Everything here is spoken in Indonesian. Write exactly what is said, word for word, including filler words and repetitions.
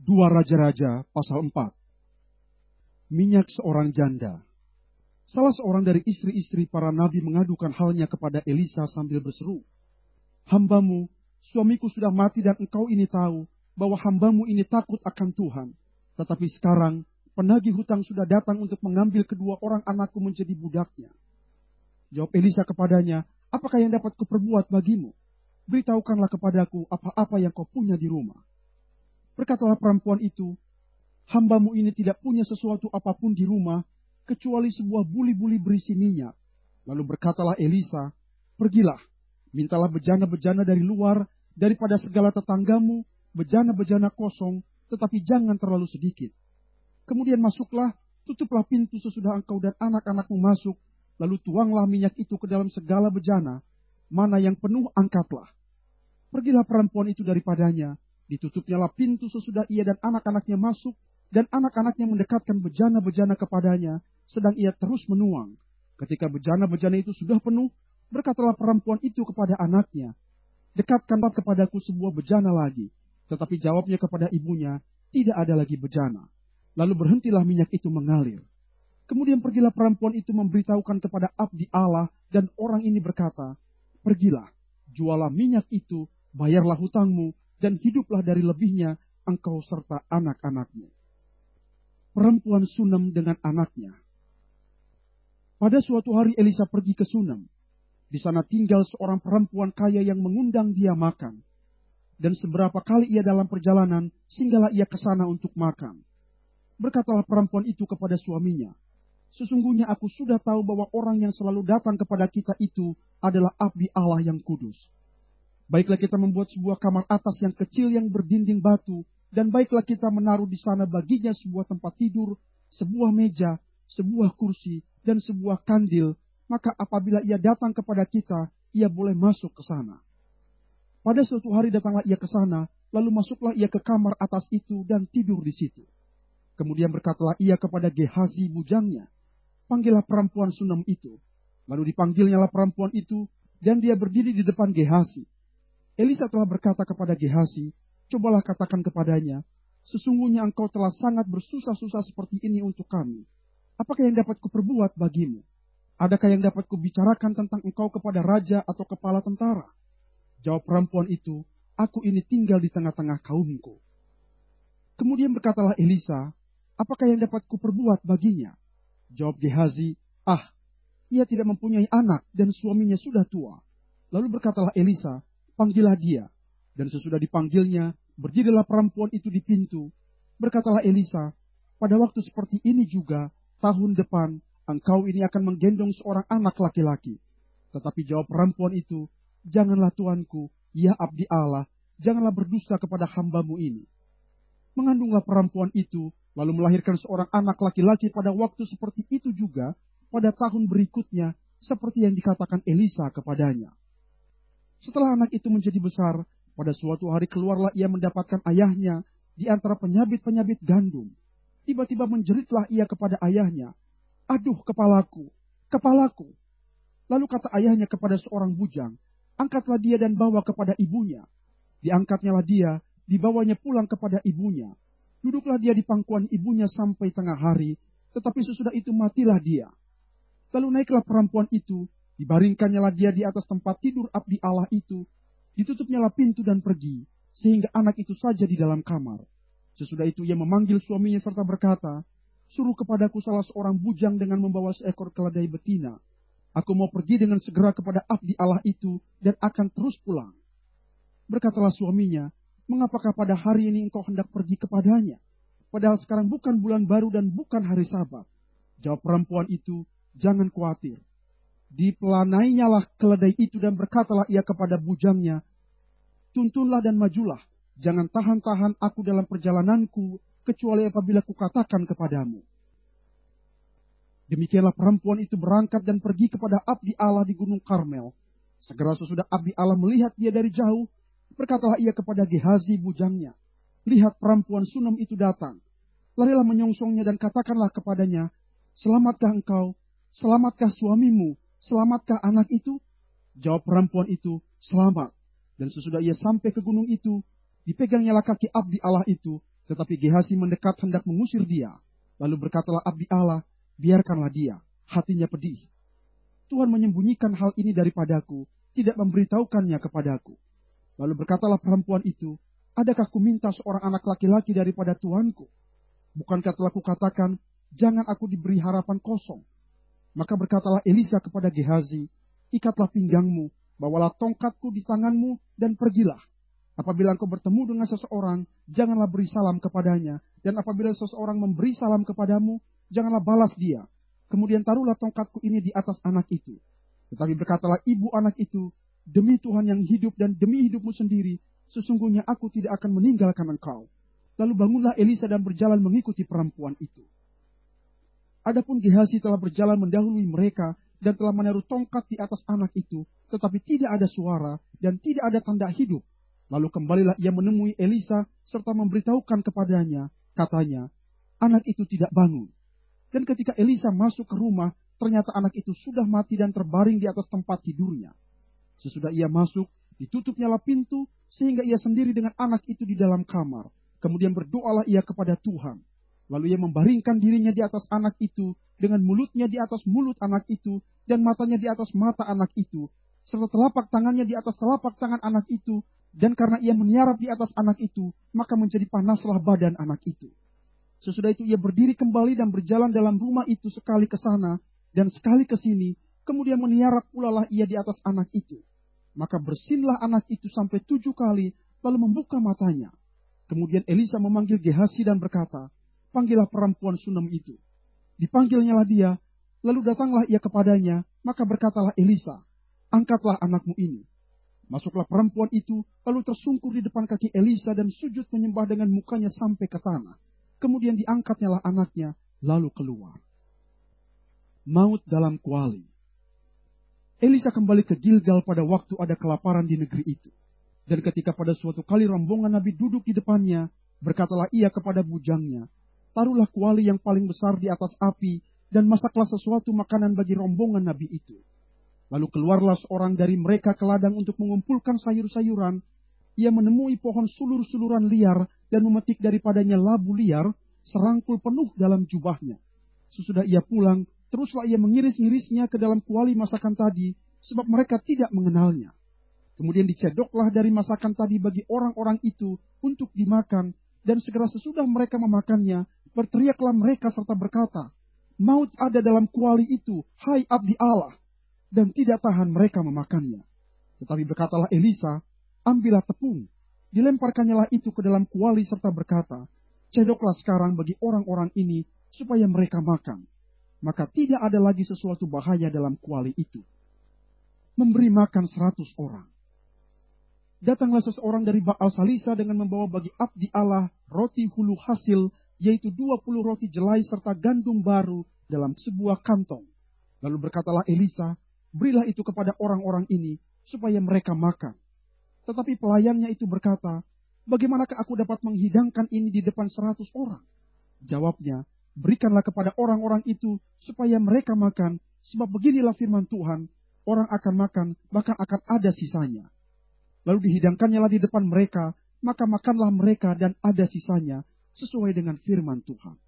Dua Raja-Raja pasal empat. Minyak seorang janda. Salah seorang dari istri-istri para nabi mengadukan halnya kepada Elisa sambil berseru, "Hambamu, suamiku sudah mati dan engkau ini tahu bahwa hambamu ini takut akan Tuhan. Tetapi sekarang penagih hutang sudah datang untuk mengambil kedua orang anakku menjadi budaknya." Jawab Elisa kepadanya, "Apakah yang dapat kuperbuat bagimu? Beritahukanlah kepadaku apa-apa yang kau punya di rumah." Berkatalah perempuan itu, "Hambamu ini tidak punya sesuatu apapun di rumah, kecuali sebuah buli-buli berisi minyak." Lalu berkatalah Elisa, "Pergilah, mintalah bejana-bejana dari luar, daripada segala tetanggamu, bejana-bejana kosong, tetapi jangan terlalu sedikit. Kemudian masuklah, tutuplah pintu sesudah engkau dan anak-anakmu masuk, lalu tuanglah minyak itu ke dalam segala bejana, mana yang penuh angkatlah." Pergilah perempuan itu daripadanya, ditutupnyalah pintu sesudah ia dan anak-anaknya masuk, dan anak-anaknya mendekatkan bejana-bejana kepadanya, sedang ia terus menuang. Ketika bejana-bejana itu sudah penuh, berkatalah perempuan itu kepada anaknya, "Dekatkanlah kepadaku sebuah bejana lagi." Tetapi jawabnya kepada ibunya, "Tidak ada lagi bejana." Lalu berhentilah minyak itu mengalir. Kemudian pergilah perempuan itu memberitahukan kepada abdi Allah, dan orang ini berkata, "Pergilah, jualah minyak itu, bayarlah hutangmu, dan hiduplah dari lebihnya engkau serta anak-anakmu." Perempuan Sunem dengan anaknya. Pada suatu hari Elisa pergi ke Sunem. Di sana tinggal seorang perempuan kaya yang mengundang dia makan. Dan seberapa kali ia dalam perjalanan, singgahlah ia ke sana untuk makan. Berkatalah perempuan itu kepada suaminya, "Sesungguhnya aku sudah tahu bahwa orang yang selalu datang kepada kita itu adalah abdi Allah yang kudus. Baiklah kita membuat sebuah kamar atas yang kecil yang berdinding batu, dan baiklah kita menaruh di sana baginya sebuah tempat tidur, sebuah meja, sebuah kursi, dan sebuah kandil. Maka apabila ia datang kepada kita, ia boleh masuk ke sana." Pada suatu hari datanglah ia ke sana, lalu masuklah ia ke kamar atas itu dan tidur di situ. Kemudian berkatalah ia kepada Gehazi bujangnya, "Panggillah perempuan Sunem itu." Lalu dipanggilnyalah perempuan itu, dan dia berdiri di depan Gehazi. Elisa telah berkata kepada Gehazi, "Cobalah katakan kepadanya, sesungguhnya engkau telah sangat bersusah-susah seperti ini untuk kami. Apakah yang dapat kuperbuat bagimu? Adakah yang dapat kubicarakan tentang engkau kepada raja atau kepala tentara?" Jawab perempuan itu, "Aku ini tinggal di tengah-tengah kaumku." Kemudian berkatalah Elisa, "Apakah yang dapat kuperbuat baginya?" Jawab Gehazi, "Ah, ia tidak mempunyai anak dan suaminya sudah tua." Lalu berkatalah Elisa, "Panggillah dia." Dan sesudah dipanggilnya, berdirilah perempuan itu di pintu. Berkatalah Elisa, "Pada waktu seperti ini juga, tahun depan, engkau ini akan menggendong seorang anak laki-laki." Tetapi jawab perempuan itu, "Janganlah tuanku, ya abdi Allah, janganlah berdusta kepada hambamu ini." Mengandunglah perempuan itu, lalu melahirkan seorang anak laki-laki pada waktu seperti itu juga, pada tahun berikutnya, seperti yang dikatakan Elisa kepadanya. Setelah anak itu menjadi besar, pada suatu hari keluarlah ia mendapatkan ayahnya di antara penyabit-penyabit gandum. Tiba-tiba menjeritlah ia kepada ayahnya, "Aduh kepalaku, kepalaku." Lalu kata ayahnya kepada seorang bujang, "Angkatlah dia dan bawa kepada ibunya." Diangkatnyalah dia, dibawanya pulang kepada ibunya. Duduklah dia di pangkuan ibunya sampai tengah hari, tetapi sesudah itu matilah dia. Lalu naiklah perempuan itu, dibaringkannyalah dia di atas tempat tidur abdi Allah itu, ditutupnyalah pintu dan pergi, sehingga anak itu saja di dalam kamar. Sesudah itu ia memanggil suaminya serta berkata, "Suruh kepadaku salah seorang bujang dengan membawa seekor keledai betina. Aku mau pergi dengan segera kepada abdi Allah itu dan akan terus pulang." Berkatalah suaminya, "Mengapakah pada hari ini engkau hendak pergi kepadanya? Padahal sekarang bukan bulan baru dan bukan hari Sabat." Jawab perempuan itu, "Jangan khawatir." Dipelanainya keledai itu dan berkatalah ia kepada bujangnya, "Tuntunlah dan majulah, jangan tahan-tahan aku dalam perjalananku, kecuali apabila kukatakan kepadamu." Demikianlah perempuan itu berangkat dan pergi kepada abdi Allah di Gunung Karmel. Segera sesudah abdi Allah melihat dia dari jauh, berkatalah ia kepada Gehazi bujangnya, "Lihat perempuan Sunem itu datang." Larilah menyongsongnya dan katakanlah kepadanya, "Selamatkah engkau? Selamatkah suamimu? Selamatkah anak itu?" Jawab perempuan itu, "Selamat." Dan sesudah ia sampai ke gunung itu, dipegangnyalah kaki abdi Allah itu, Tetapi Gehazi mendekat hendak mengusir dia. Lalu berkatalah abdi Allah, biarkanlah dia, hatinya pedih. Tuhan menyembunyikan hal ini daripadaku, tidak memberitahukannya kepadaku. Lalu berkatalah perempuan itu, adakah ku minta seorang anak laki-laki daripada Tuanku? Bukankah telah kukatakan, jangan aku diberi harapan kosong? Maka berkatalah Elisa kepada Gehazi, ikatlah pinggangmu, bawalah tongkatku di tanganmu, dan pergilah. Apabila engkau bertemu dengan seseorang, janganlah beri salam kepadanya. Dan apabila seseorang memberi salam kepadamu, janganlah balas dia. Kemudian taruhlah tongkatku ini di atas anak itu. Tetapi berkatalah ibu anak itu, demi Tuhan yang hidup dan demi hidupmu sendiri, sesungguhnya aku tidak akan meninggalkan engkau. Lalu bangunlah Elisa dan berjalan mengikuti perempuan itu. Adapun Gehazi telah berjalan mendahului mereka dan telah menaruh tongkat di atas anak itu, tetapi tidak ada suara dan tidak ada tanda hidup. Lalu kembalilah ia menemui Elisa serta memberitahukan kepadanya, katanya, anak itu tidak bangun. Dan ketika Elisa masuk ke rumah, ternyata anak itu sudah mati dan terbaring di atas tempat tidurnya. Sesudah ia masuk, ditutupnyalah pintu, sehingga ia sendiri dengan anak itu di dalam kamar. Kemudian berdoalah ia kepada Tuhan. Lalu ia membaringkan dirinya di atas anak itu, dengan mulutnya di atas mulut anak itu, dan matanya di atas mata anak itu, serta telapak tangannya di atas telapak tangan anak itu, dan karena ia meniarap di atas anak itu, maka menjadi panaslah badan anak itu. Sesudah itu ia berdiri kembali dan berjalan dalam rumah itu sekali ke sana, dan sekali ke sini, kemudian meniarap pula lah ia di atas anak itu. Maka bersinlah anak itu sampai tujuh kali, lalu membuka matanya. Kemudian Elisa memanggil Gehazi dan berkata, panggillah perempuan Sunem itu. Dipanggilnyalah dia, lalu datanglah ia kepadanya, maka berkatalah Elisa, angkatlah anakmu ini. Masuklah perempuan itu, lalu tersungkur di depan kaki Elisa dan sujud menyembah dengan mukanya sampai ke tanah. Kemudian diangkatnyalah anaknya, lalu keluar. Maut dalam kuali. Elisa kembali ke Gilgal pada waktu ada kelaparan di negeri itu. Dan ketika pada suatu kali rombongan Nabi duduk di depannya, berkatalah ia kepada bujangnya, taruhlah kuali yang paling besar di atas api, dan masaklah sesuatu makanan bagi rombongan Nabi itu. Lalu keluarlah seorang dari mereka ke ladang untuk mengumpulkan sayur-sayuran. Ia menemui pohon sulur-suluran liar dan memetik daripadanya labu liar, serangkul penuh dalam jubahnya. Sesudah ia pulang, teruslah ia mengiris-ngirisnya ke dalam kuali masakan tadi, sebab mereka tidak mengenalnya. Kemudian dicedoklah dari masakan tadi bagi orang-orang itu untuk dimakan, dan segera sesudah mereka memakannya, berteriaklah mereka serta berkata, maut ada dalam kuali itu, hai abdi Allah. Dan tidak tahan mereka memakannya. Tetapi berkatalah Elisa, ambillah tepung, dilemparkannyalah itu ke dalam kuali serta berkata, cedoklah sekarang bagi orang-orang ini supaya mereka makan. Maka tidak ada lagi sesuatu bahaya dalam kuali itu. Memberi makan seratus orang. Datanglah seseorang dari Baal Salisa dengan membawa bagi abdi Allah roti hulu hasil, yaitu dua puluh roti jelai serta gandum baru dalam sebuah kantong. Lalu berkatalah Elisa, berilah itu kepada orang-orang ini, supaya mereka makan. Tetapi pelayannya itu berkata, bagaimanakah aku dapat menghidangkan ini di depan seratus orang? Jawabnya, berikanlah kepada orang-orang itu, supaya mereka makan, sebab beginilah firman Tuhan, orang akan makan, bahkan akan ada sisanya. Lalu dihidangkannya lah di depan mereka, maka makanlah mereka dan ada sisanya, sesuai dengan firman Tuhan.